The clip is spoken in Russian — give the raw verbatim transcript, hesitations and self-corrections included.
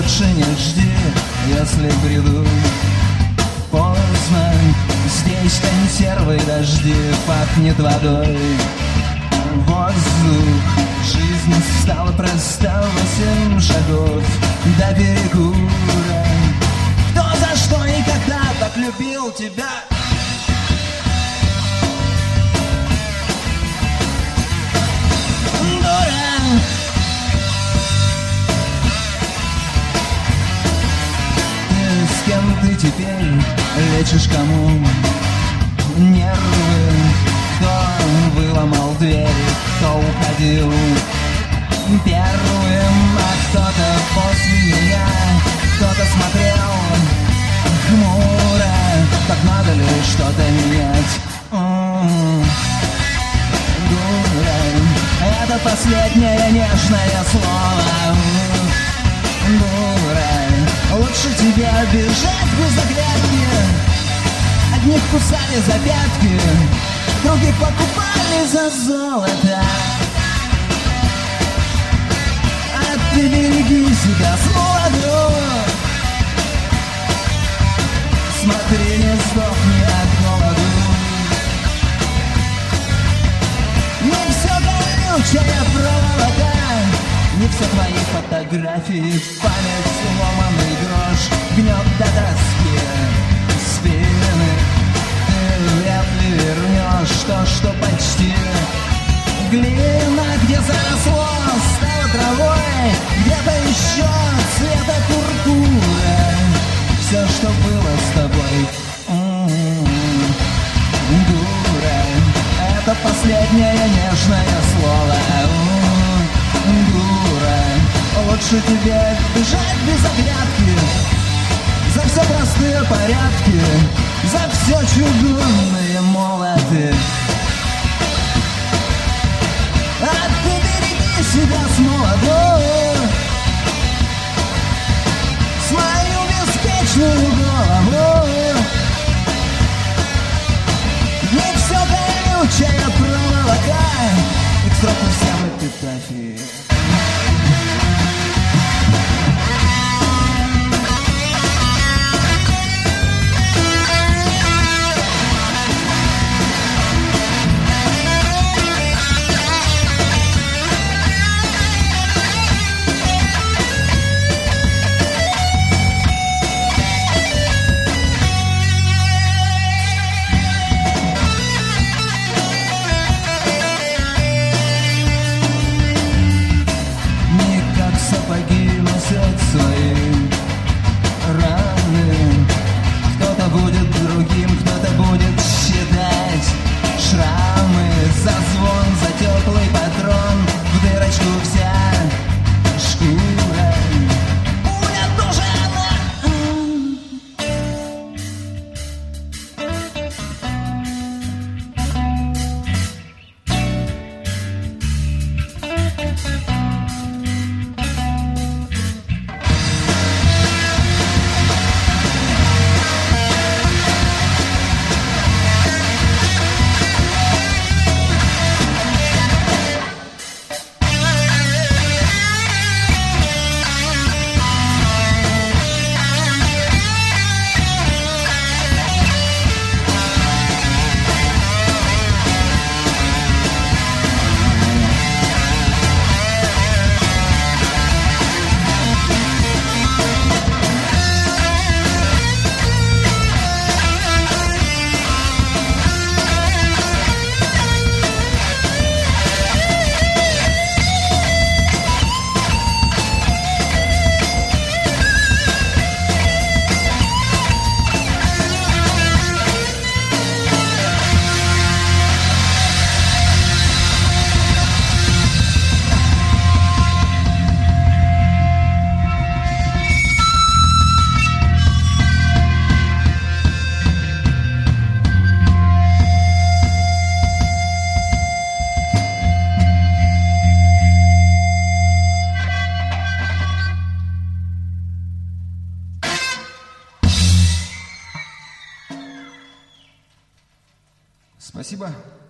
лучше не жди, если приду поздно. Здесь консервы, дожди, пахнет водой. Воздух, жизнь стала проста, восемь шагов до перекура. Кто за что и когда так любил тебя? Дура! Ты с кем ты теперь лечишь кому нервы? Кто выломал двери, кто уходил первым, а кто-то после меня, кто-то смотрел хмуро. Так надо ли что-то менять? М-м-м. Дура, это последнее нежное слово. Дура, лучше тебе бежать без оглядки. Одних кусали за пятки, других покупали за золото. А ты береги себя с молоду. Смотри, не сдохни от голоду. Не все колючая проволока, не все твои фотографии. Память сломанный грош гнет до доски спины. Ты вряд ли вернешь то, что почти. Глина, где заросло, стала травой, где-то еще цвета пурпура. Все, что было с тобой, м-м-м, дура, это последнее нежное слово. М-м, дура, лучше тебе бежать без оглядки. За все простые порядки, за все чугунные молоты. А ты береги себя с молоду, свою беспечную голову. Не все колючая проволока, и к сроку всем эпитафии. Сапоги носят свои раны. Кто-то будет другим, кто-то будет считать шрамы. За звон, за теплый патрон, в дырочку вся шкура. Пуля тоже она. Спасибо.